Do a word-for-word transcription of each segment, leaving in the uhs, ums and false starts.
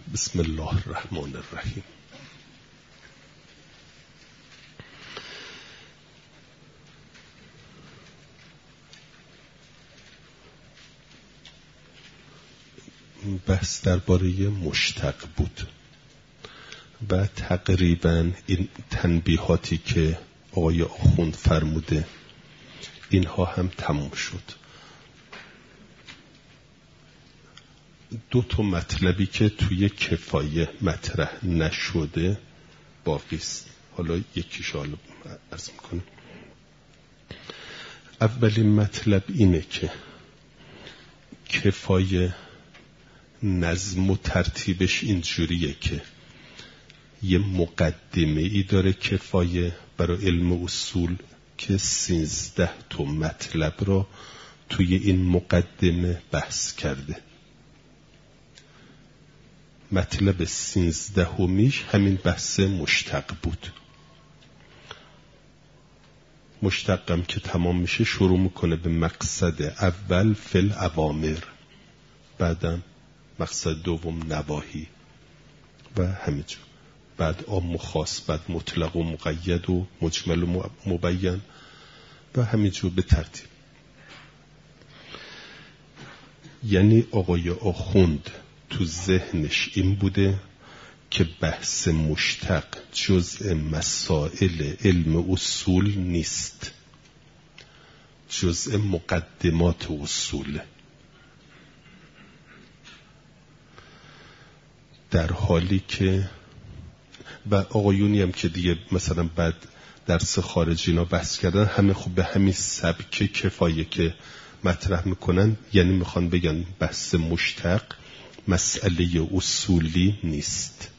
بسم الله الرحمن الرحیم. بحث درباره مشتق بود و تقریبا این تنبیهاتی که آقای آخوند فرموده اینها هم تموم شد. دو تا مطلبی که توی کفایه مطرح نشده باقی است. حالا یکیش حالا عرض میکنم. اولین مطلب اینه که کفایه نظم و ترتیبش اینجوریه که یه مقدمه ای داره کفایه برای علم اصول که سیزده تا مطلب را توی این مقدمه بحث کرده. مطلب سیزدهمیش همین بحث مشتق بود. مشتقم که تمام میشه شروع میکنه به مقصد اول فل اوامر، بعدم مقصد دوم نواهی و همینجور، بعد عام و خاص، بعد مطلق و مقید و مجمل و مبین و همینجور به ترتیب. یعنی آقای آخوند تو ذهنش این بوده که بحث مشتق جزء مسائل علم اصول نیست، جزء مقدمات اصوله، در حالی که و آقایونی هم که دیگه مثلا بعد درس خارجی اینا بحث کردن همه خوب به همین سبک کفایه که مطرح میکنن، یعنی میخوان بگن بحث مشتق مسئله اصولی نیست.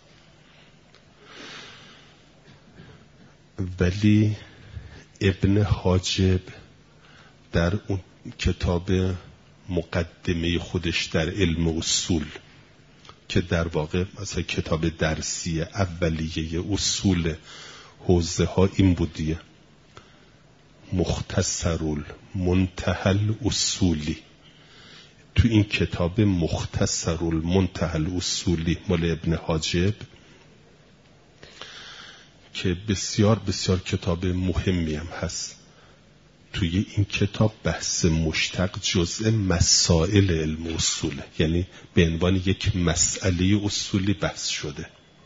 ولی ابن حاجب در اون کتاب مقدمه خودش در علم اصول که در واقع مثلا کتاب درسی اولیه اصول حوزه ها این بودیه، مختصر المنتهى اصولی. تو این کتاب مختصر المنتهى اصولی مال ابن حاجب که بسیار بسیار کتاب مهمی هم هست، توی این کتاب بحث مشتق جزء مسائل علم اصوله، یعنی به عنوان یک مسئله اصولی بحث شده.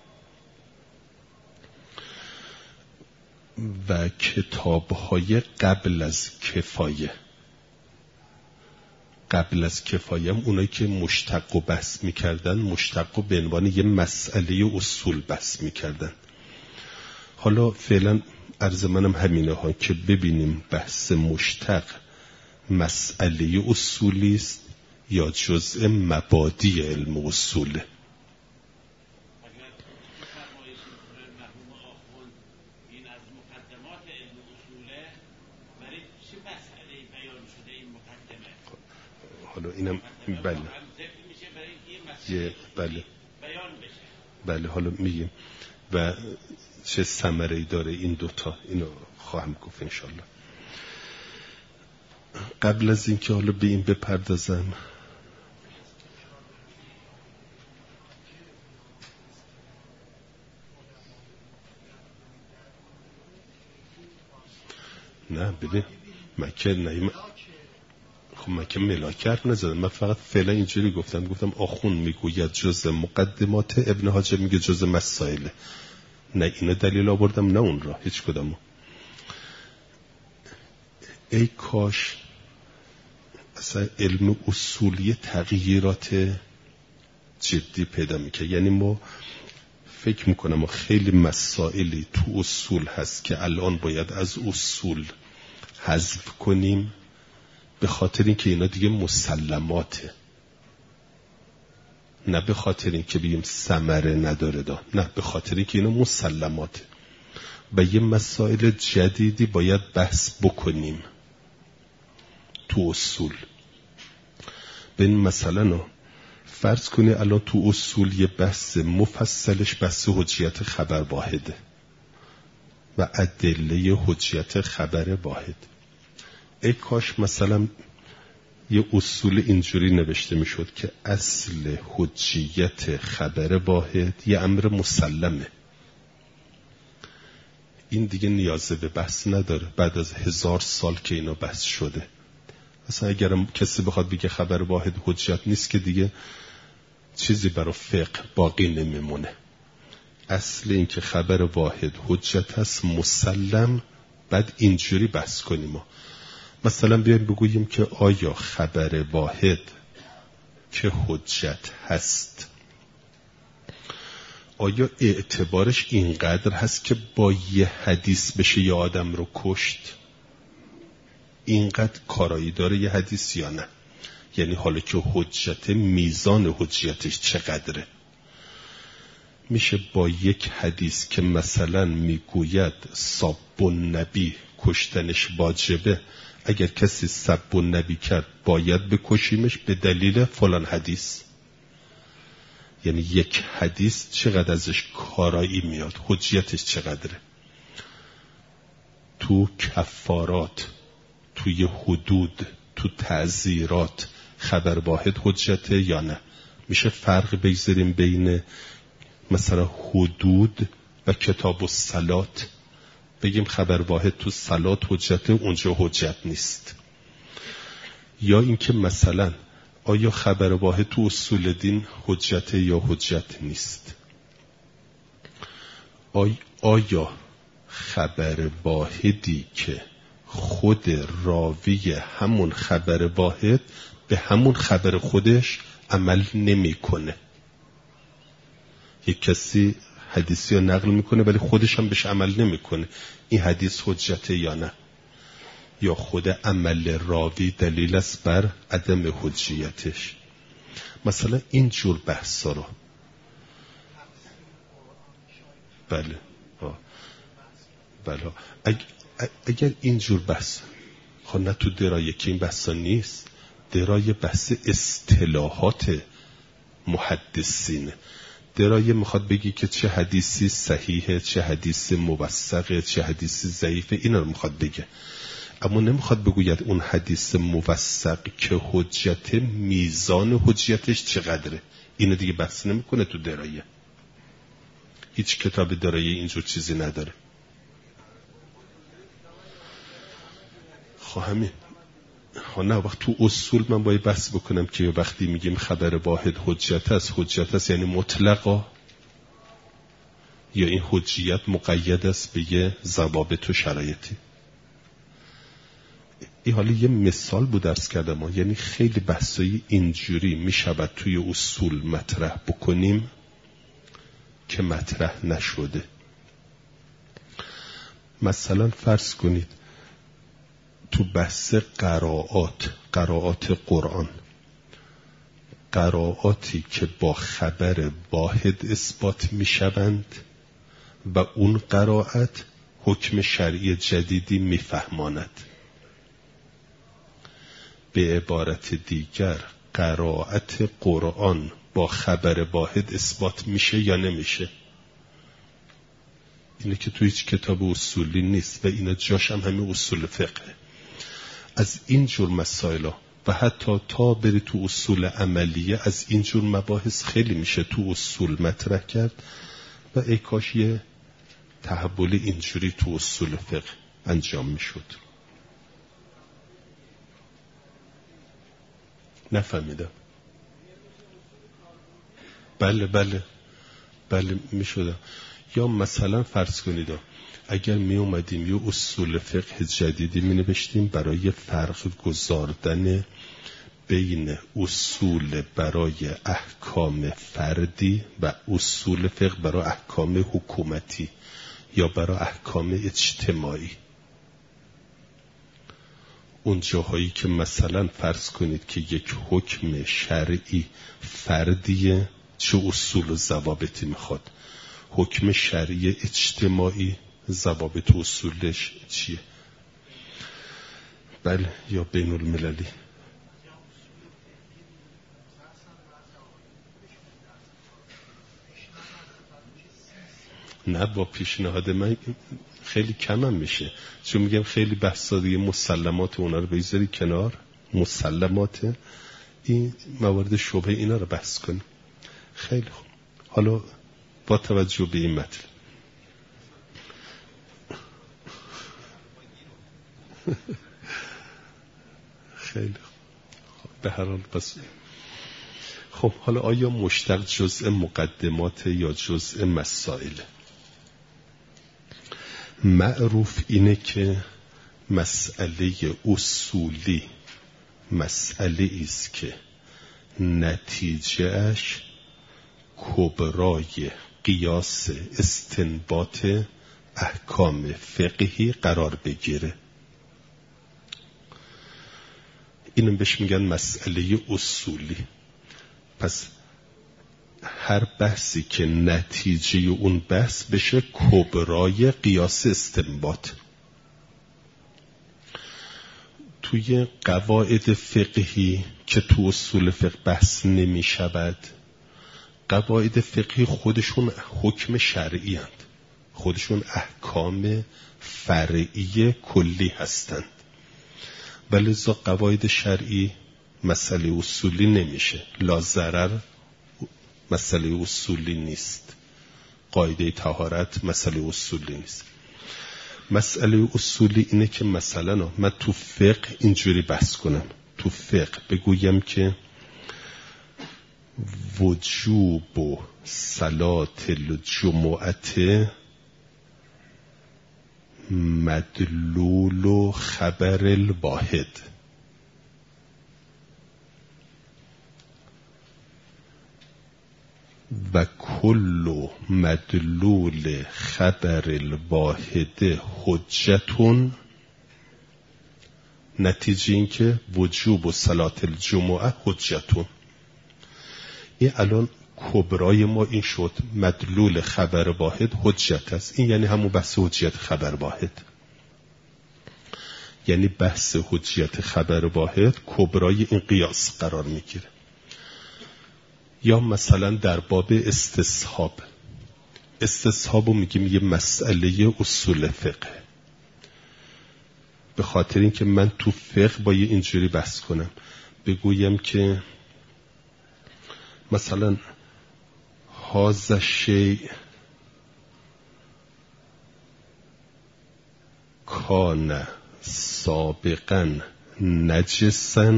و کتاب‌های قبل از کفایه قبل از کفایه هم اونایی که مشتق و بحث میکردن مشتق و به عنوان یه مسئله اصول بحث میکردن. حالا فعلا عرض منم همینه ها که ببینیم بحث مشتق مسئله اصولی است یا جزء مبادی علم اصوله. حالا اینم بله یه بله بله حالا میگیم و چه ثمره‌ای داره این دوتا، اینو خواهم گفت انشالله. قبل از اینکه حالا به این بپردازم نه ببین مکه نه خب من که ملاکر نزدم، من فقط فعلا اینجوری گفتم گفتم آخون میگوید جزء مقدمات، ابن حاجب میگه جزء مسائله. نه اینو دلیل آوردم نه اون را، هیچ کدامو. ای کاش اصلا علم اصولی تغییرات جدی پیدا میکنه. یعنی ما فکر میکنم ما خیلی مسائلی تو اصول هست که الان باید از اصول حذف کنیم به خاطر اینکه اینا دیگه مسلماته، نه به خاطر اینکه بگیم ثمره نداره دا، نه به خاطر اینکه اینا مسلماته و یه مسائل جدیدی باید بحث بکنیم تو اصول. ببین مثلا فرض کنی الان تو اصول یه بحث مفصلش بحث حجیت خبر واحده و ادله حجیت خبر واحد. ای کاش مثلا یه اصول اینجوری نوشته میشد که اصل حجیت خبر واحد یه امر مسلمه، این دیگه نیازه به بحث نداره. بعد از هزار سال که اینا بحث شده، اصلا اگر کسی بخواد بگه خبر واحد حجت نیست که دیگه چیزی برای فقه باقی نمیمونه. اصل این که خبر واحد حجت هست مسلم، بعد اینجوری بحث کنیم. ما مثلا بیایم بگوییم که آیا خبر واحد که حجت هست آیا اعتبارش اینقدر هست که با یه حدیث بشه یه آدم رو کشت؟ اینقدر کارایی داره یه حدیث یا نه؟ یعنی حالا که حجت، میزان حجیتش چقدره؟ میشه با یک حدیث که مثلا میگوید سب النبی کشتنش واجبه، اگر کسی سب النبی کرد باید بکشیمش به دلیل فلان حدیث؟ یعنی یک حدیث چقدر ازش کارایی میاد، حجیتش چقدره؟ تو کفارات، توی حدود، تو تعزیرات خبر واحد حجته یا نه؟ میشه فرق بگذاریم بین مثلا حدود و کتاب الصلات، بگیم خبر واحد تو صلات حجته، اونجا حجت نیست؟ یا اینکه مثلا آیا خبر واحد تو اصول دین حجته یا حجت نیست؟ آی آیا خبر واحدی که خود راوی همون خبر واحد به همون خبر خودش عمل نمیکنه، یک کسی حدیثی رو نقل میکنه ولی خودش هم بهش عمل نمیکنه، این حدیث حجته یا نه؟ یا خود عمل راوی دلیل است بر عدم حجیتش؟ مثلا این جور بحثا رو بله ها. بله اگر, اگر این جور بحث خب نه تو درایه که این بحثا نیست، درایه بحث اصطلاحات محدثینه. درایه میخواد بگی که چه حدیثی صحیحه، چه حدیثی موثقه، چه حدیثی ضعیفه، اینا رو میخواد بگه. اما نمیخواد بگوید اون حدیث موثق که حجت، میزان حجتش چقدره. اینو دیگه بحث نمیکنه تو درایه. هیچ کتاب درایه اینجور چیزی نداره. خب همین ها نه وقت تو اصول من باید بحث بکنم که وقتی میگیم خبر واحد حجت است، حجت است یعنی مطلقا، یا این حجیت مقید است به یه ضوابط و شرایطی. این حالا یه مثال بود درس کردم، یعنی خیلی بحثایی اینجوری میشود توی اصول مطرح بکنیم که مطرح نشده. مثلا فرض کنید تو بحث قرائات، قرائات قرآن، قرائاتی که با خبر واحد اثبات میشوند و اون قرائت حکم شرعی جدیدی میفهماند. به عبارت دیگر قرائت قرآن با خبر واحد اثبات میشه یا نمیشه؟ اینه که تو هیچ کتاب اصولی نیست و اینا جاش هم همین اصول فقه. از این جور مسائل و حتی تا بری تو اصول عملیه، از این جور مباحث خیلی میشه تو اصول مطرح کرد و ای کاش یه تحول اینجوری تو اصول فقه انجام میشد. نفهمیدم. بله بله بله میشد. یا مثلا فرض کنید اگر می اومدیم یه اصول فقه جدیدی می نوشتیم برای فرق گذاردن بین اصول برای احکام فردی و اصول فقه برای احکام حکومتی یا برای احکام اجتماعی، اون جاهایی که مثلا فرض کنید که یک حکم شرعی فردیه چه اصول و ضوابطی میخواد، حکم شرعی اجتماعی ضوابط و اصولش چیه؟ بله یا بین المللی. نه با پیشنهاد من خیلی کم هم میشه، چون میگم خیلی بحثا دیگه مسلمات اونا رو بذاری کنار، مسلمات، این موارد شبهه اینا رو بحث کنیم. خیلی خوب. حالا با توجه به این مطلب خیلی خوب. به هر حال پس خب حالا آیا مشتق جزء مقدمات یا جزء مسائل؟ معروف اینه که مسئله اصولی مسئله ایست که نتیجهش کبرای قیاس استنباط احکام فقهی قرار بگیره. اینو بهش میگن مسئله اصولی. پس هر بحثی که نتیجه اون بحث بشه کبرای قیاس استنباط. توی قواعد فقهی که تو اصول فقه بحث نمی شود، قواعد فقهی خودشون حکم شرعی هستند، خودشون احکام فرعی کلی هستند، ولی ذا قواعد شرعی مسئله اصولی نمیشه. لا ضرر مسئله اصولی نیست، قاعده طهارت مسئله اصولی نیست. مسئله اصولی اینه که مثلا من تو فقه اینجوری بحث کنم، تو فقه بگویم که وجوب و صلات الجمعت مدلول و خبر الواحد. و کل مدلول خبر الواحد حجتون. نتیجه این که وجوب و صلات الجمعه حجتون. این الان کبرای ما این شد، مدلول خبر واحد حجت است. این یعنی همون بحث حجیت خبر واحد، یعنی بحث حجیت خبر واحد کبرای این قیاس قرار میگیره. یا مثلا در باب استصحاب، استصحابو میگیم یه مسئله اصول فقه، به خاطر اینکه من تو فقه با یه اینجوری بحث کنم، بگویم که مثلا هذا شیء کان سابقا نجسا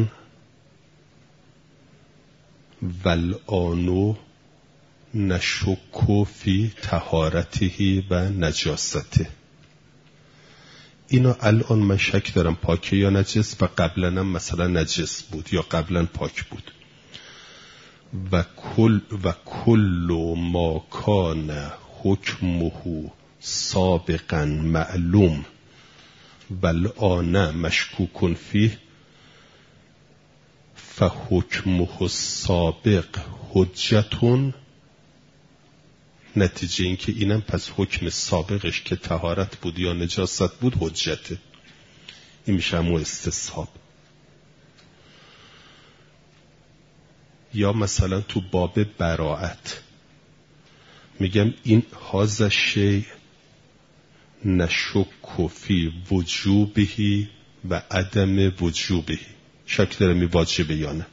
والآن نشک فی طهارته و نجاسته. اینا الان من شک دارم پاکه یا نجس، و قبلا هم مثلا نجس بود یا قبلا پاک بود. و کل و کل ما کان حکمه سابقا معلوم والآن مشکوک فیه فحکمه السابق حجتون. نتیجه این که اینم پس حکم سابقش که طهارت بود یا نجاست بود حجته. این میشه همون استصحاب. یا مثلا تو باب براءت میگم این هذا شیء نشک فی وجوبه و عدم وجوبه، شک داره می واجبه یا نه.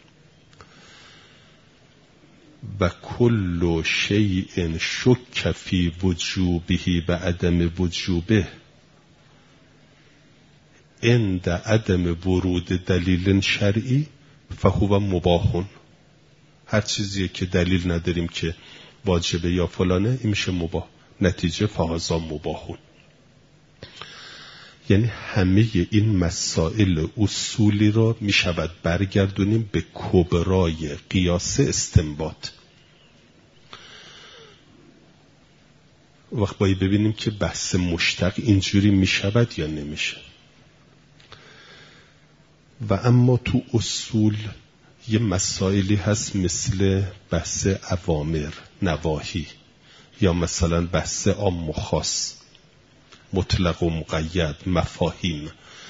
و کل شیء شک فی وجوبه و عدم وجوبه عند عدم ورود دلیل شرعی فهو مباح. هر چیزی که دلیل نداریم که واجبه یا فلانه، این میشه مباح. نتیجه فهذا مباح. یعنی همه این مسائل اصولی را می شود برگردونیم به کبرای قیاس استنباط. وقت باید ببینیم که بحث مشتق اینجوری می شود یا نمیشه. و اما تو اصول یه مسائلی هست مثل بحث اوامر نواهی، یا مثلا بحث عام و خاص، مطلق و مقید، مفاهیم.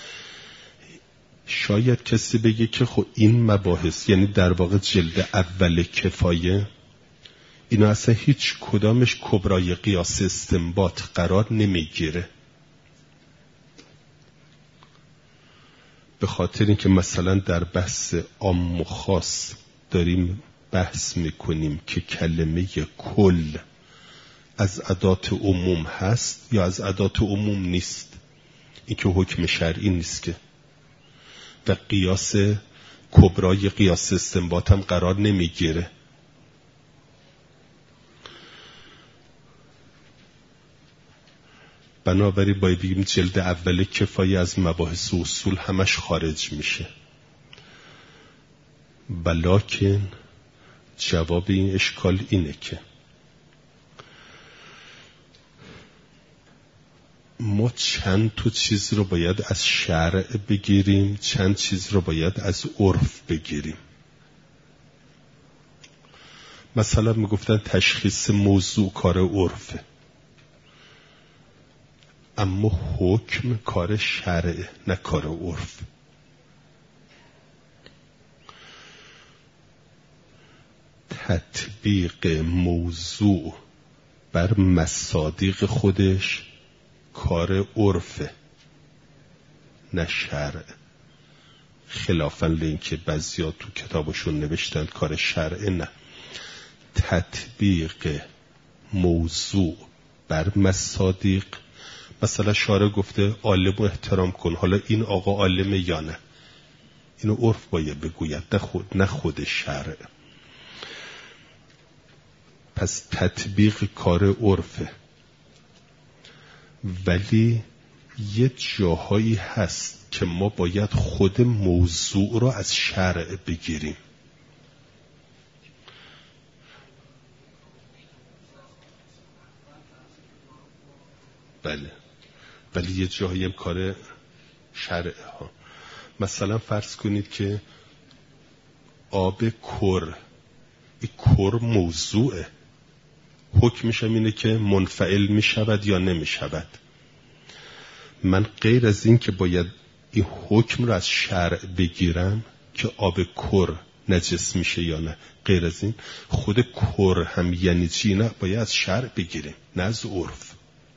شاید کسی بگه که خب این مباحث، یعنی در واقع جلد اول کفایه، اینا اصلا هیچ کدامش کبرای قیاس استنباط قرار نمیگیره. به خاطر اینکه مثلا در بحث عام و خاص داریم بحث میکنیم که کلمه کل از ادات عموم هست یا از ادات عموم نیست، این که حکم شرعی نیست که، و قیاس کبرای قیاس استنباط هم قرار نمیگیره. بنابراین باید بگیم جلد اول کفایه از مباحث اصول همش خارج میشه. بلکن جواب این اشکال اینه که ما چند تا چیز رو باید از شرع بگیریم، چند چیز رو باید از عرف بگیریم. مثلا میگفتن تشخیص موضوع کار عرفه، اما حکم کار شرع نه کار عرف. تطبیق موضوع بر مصادیق خودش کار عرفه نه شرع، خلافاً لینکه بعضیا تو کتابشون نوشتن کار شرع نه. تطبیق موضوع بر مصادیق، مثلا شارع گفته عالم رو احترام کن، حالا این آقا عالمه یا نه، اینو عرف باید بگوید نه خود نه خود شرع. پس تطبیق کار عرفه، ولی یه جاهایی هست که ما باید خود موضوع رو از شرع بگیریم. بله، ولی یه جاهایی هم کار شرع ها. مثلا فرض کنید که آب کر، این کر موضوعه، حکمش هم اینه که منفعل می شود یا نمی شود. من غیر از این که باید این حکم رو از شرع بگیرم که آب کر نجس میشه یا نه، غیر از این خود کر هم یعنی چی نه باید از شرع بگیریم نه از عرف.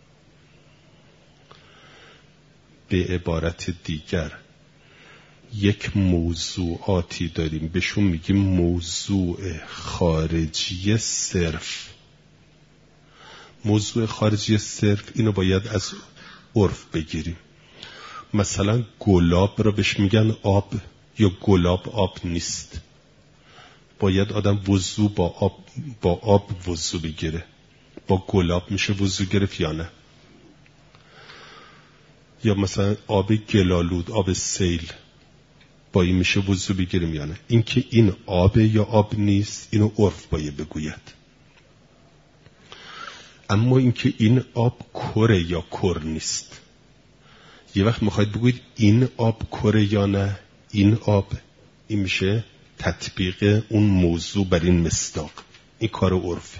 به عبارت دیگر یک موضوعاتی داریم بهشون میگیم موضوع خارجی صرف. موضوع خارجی صرف اینو باید از عرف بگیریم. مثلا گلاب رو بهش میگن آب یا گلاب آب نیست، باید آدم وضو با آب با آب وضو بگیره. با گلاب میشه وضو گرفت یا نه؟ یا مثلا آب گلالود، آب سیل، با این میشه وضو بگیریم یا نه؟ این که این آب یا آب نیست اینو عرف باید بگوید. اما این که این آب کره یا کر نیست، یه وقت میخواید بگوید این آب کره یا نه، این آب، این میشه تطبیق اون موضوع بر این مصداق. این کار عرفه.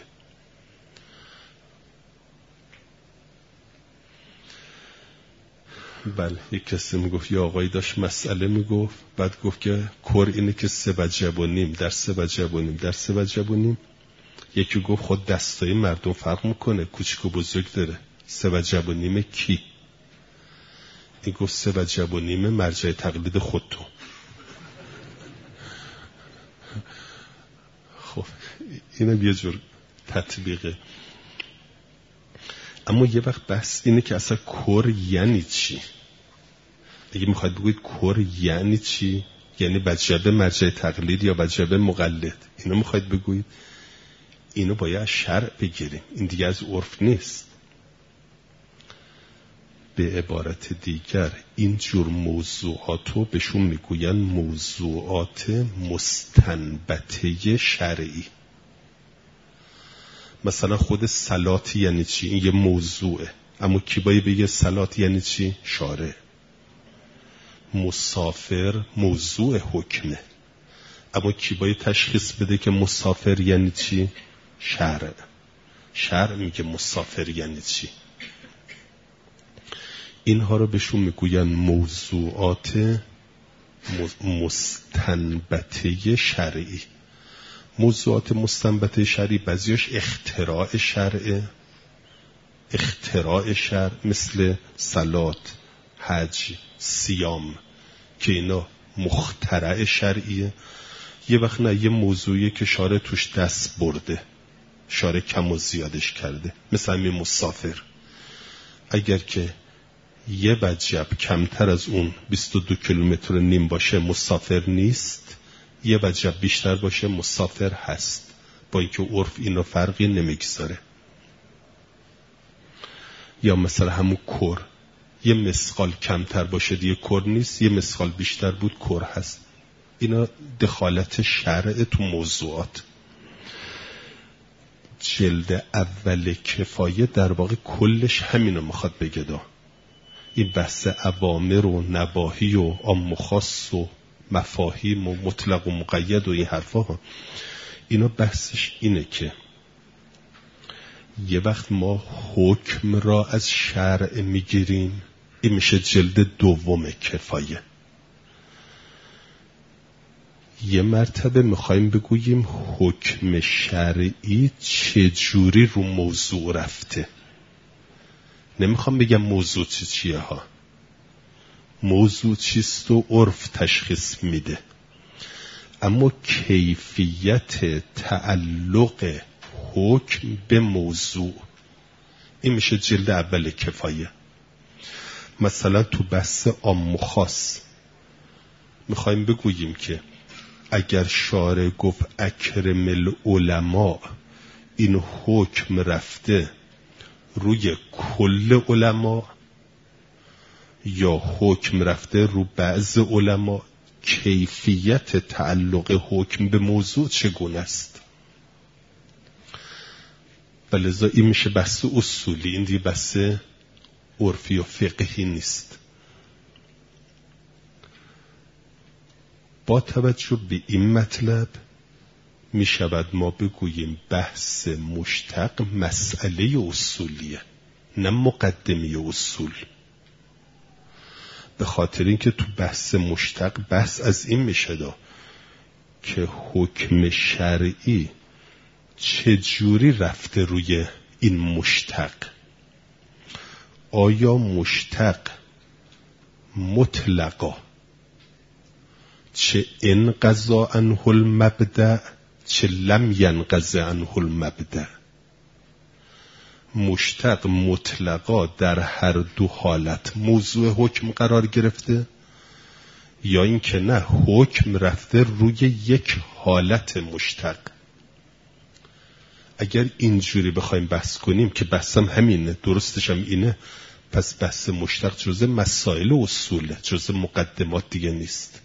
بله، یک کسی میگفت یا آقایی داشت مسئله میگفت، بعد گفت که کر اینه که سه وجب و نیم، در سه وجب و نیم، در سه وجب و نیم. یکی گفت خود دستای مردم فرق میکنه، کوچک و بزرگ داره. سه وجب و نیم کی؟ این گفت سه وجب و نیم مرجع تقلید خودتون. خب اینم یه جور تطبیقه. اما یه وقت بحث اینه که اصلا کر یعنی چی. اگه میخواید بگوید کر یعنی چی، یعنی وجب مرجع تقلید یا وجب مقلد، اینو میخواید بگوید، اینو باید شرع بگیریم، این دیگه از عرف نیست. به عبارت دیگر این جور موضوعاتو بهشون میگوین موضوعات مستنبطه شرعی. مثلا خود صلات یعنی چی؟ این یه موضوعه، اما کی باید بگه صلات یعنی چی؟ شارع. مسافر موضوع حکمه، اما کی باید تشخیص بده که مسافر یعنی چی؟ شرع. شرع میگه مسافر یعنی چی. اینها رو بهشون میگوین موضوعات مستنبطه شرعی. موضوعات مستنبطه شرعی بعضیش اختراع شرعه، اختراع شرع، مثل صلات، حج، صیام. که اینا مخترع شرعیه، یه وقت نه یه موضوعیه که شارع توش دست برده، شارع کم و زیادش کرده. مثل همین مسافر، اگر که یه وجب کمتر از اون بیست و دو کیلومتر و نیم باشه مسافر نیست، یه وجب بیشتر باشه مسافر هست، با اینکه عرف اینو فرقی نمیگذاره. یا مثلا همون کر، یه مسقال کمتر باشه دیگه کر نیست، یه مسقال بیشتر بود کر هست. اینا دخالت شرع تو موضوعات. جلد اول کفایه در واقع کلش همینو میخواد بگه دا. این بحث اوامر و نواهی و عام و خاص و مفاهیم و مطلق و مقید و این حرفا ها، اینا بحثش اینه که یه وقت ما حکم را از شرع میگیریم، این میشه جلد دوم کفایه. یه مرتبه میخوایم بگوییم حکم شرعی چجوری رو موضوع رفته. نمیخوام بگم موضوع چی چیه ها، موضوع چیست و عرف تشخیص میده، اما کیفیت تعلق حکم به موضوع، این میشه جلد اول کفایه. مثلا تو بحث عام و خاص میخوایم بگوییم که اگر شارع گفت اکرم العلماء، این حکم رفته روی کل علما یا حکم رفته رو بعض علما، کیفیت تعلق حکم به موضوع چگونه است. ولذا این میشه بحث اصولی، این دیگه بحث عرفی و فقهی نیست. با توجه به این مطلب می شود ما بگوییم بحث مشتق مسئله اصولیه، نه مقدمه اصول. به خاطر اینکه تو بحث مشتق بحث از این میشه دا که حکم شرعی چجوری رفته روی این مشتق. آیا مشتق مطلقا چه انقضا عنه المبدأ چه لم ینقض عنه المبدأ، مشتق مطلقا در هر دو حالت موضوع حکم قرار گرفته، یا اینکه نه حکم رفته روی یک حالت مشتق. اگر اینجوری بخوایم بحث کنیم که بحثم همینه، درستش هم اینه، پس بحث مشتق جزء مسائل و اصوله، جزء مقدمات دیگه نیست.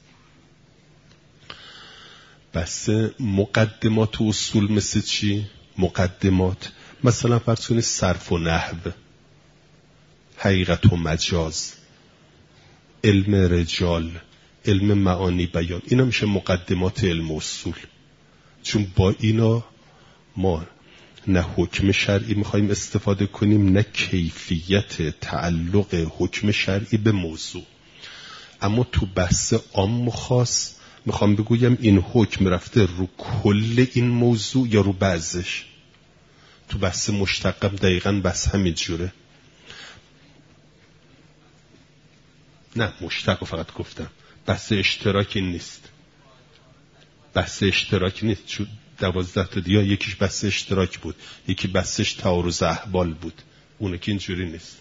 بحث مقدمات و اصول مثل چی؟ مقدمات مثلا فرض کنید صرف و نحو، حقیقت و مجاز، علم رجال، علم معانی بیان، اینا میشه مقدمات علم و اصول. چون با اینا ما نه حکم شرعی میخوایم استفاده کنیم، نه کیفیت تعلق حکم شرعی به موضوع. اما تو بحث عام و خاص میخوام بگویم این حکم رفته رو کل این موضوع یا رو بعضش. تو بحث مشتقم دقیقاً بحث همین جوره. نه مشتق فقط گفتم، بحث اشتراکی نیست، بحث اشتراکی نیست. چون دوازده تا دیگه یکیش بحث اشتراک بود، یکی بحثش تعارض احوال بود، اونه که اینجوری نیست.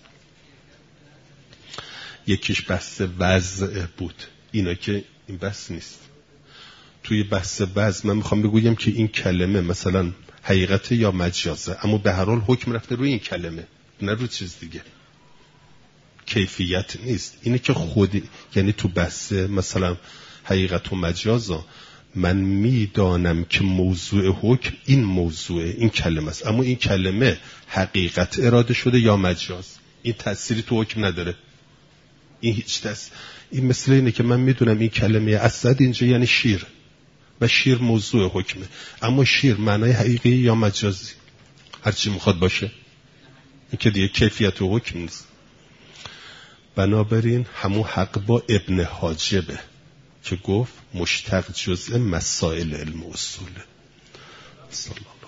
یکیش بحث وضع بود، اینا که این بحث نیست. توی بحث وضع من میخوام بگویم که این کلمه مثلا حقیقت یا مجازه، اما به هر حال حکم رفته روی این کلمه، نه رو چیز دیگه. کیفیت نیست. اینه که خودی، یعنی تو بحث مثلا حقیقت و مجازه من میدانم که موضوع حکم این موضوع این کلمه است، اما این کلمه حقیقت اراده شده یا مجاز، این تأثیری تو حکم نداره. این هیچ تأثیر. این مثل اینه که من میدونم این کلمه اسد اینجا یعنی شیر و شیر موضوع حکمه، اما شیر معنای حقیقی یا مجازی هرچی میخواد باشه، این که دیگه کیفیت و حکم نیست. بنابراین همون حق با ابن حاجبه که گفت مشتق جزء مسائل علم و اصوله. سلام.